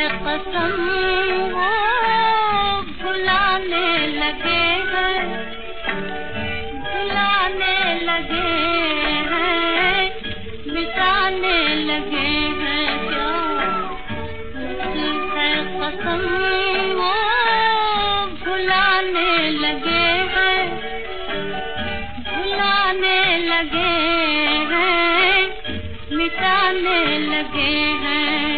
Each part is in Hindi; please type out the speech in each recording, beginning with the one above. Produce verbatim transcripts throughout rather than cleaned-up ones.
कसम वो भुलाने लगे हैं, भुलाने लगे हैं, मिटाने लगे हैं। क्या है कसम वो भुलाने लगे हैं, भुलाने लगे हैं, मिटाने लगे हैं।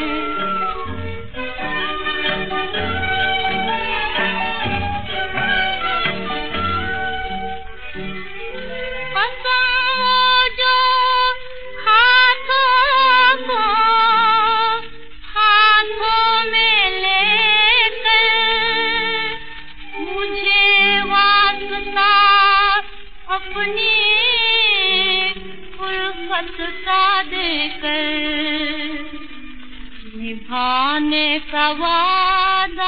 अपनी उल्फत सा देकर निभाने का वादा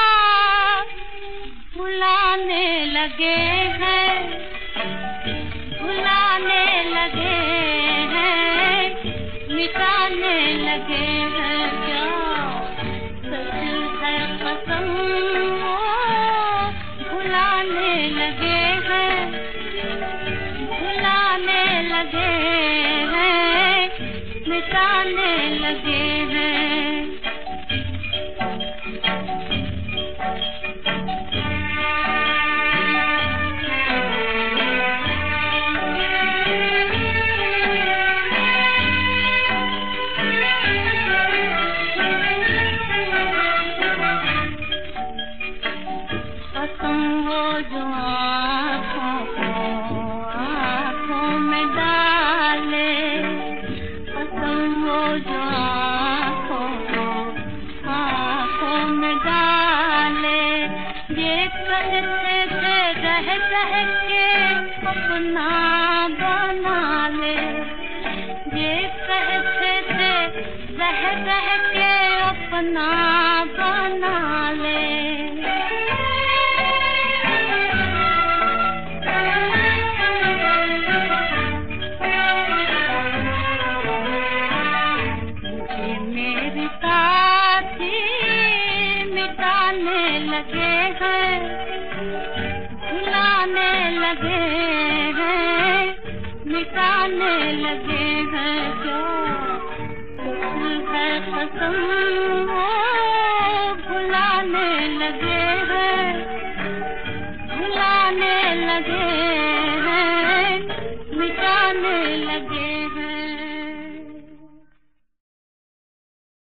भुलाने लगे हैं, भुलाने लगे हैं, मिटाने लगे हैं। क्या सच है कसम वो भुलाने लगे हैं, भुलाने लगे हैं, मिटाने लगे हैं। कसम वो जो आँखों को आँखों में डाले, कसम वो जो आँखों को आँखों में डाले, ये कहते थे रह रह के अपना बना ले, ये कहते थे रह रह के अपना बना ले। मिटाने लगे हैं, भुलाने लगे हैं, मिटाने लगे हैं। क्या है कसम वो भुलाने लगे हैं, भुलाने लगे हैं, मिटाने लगे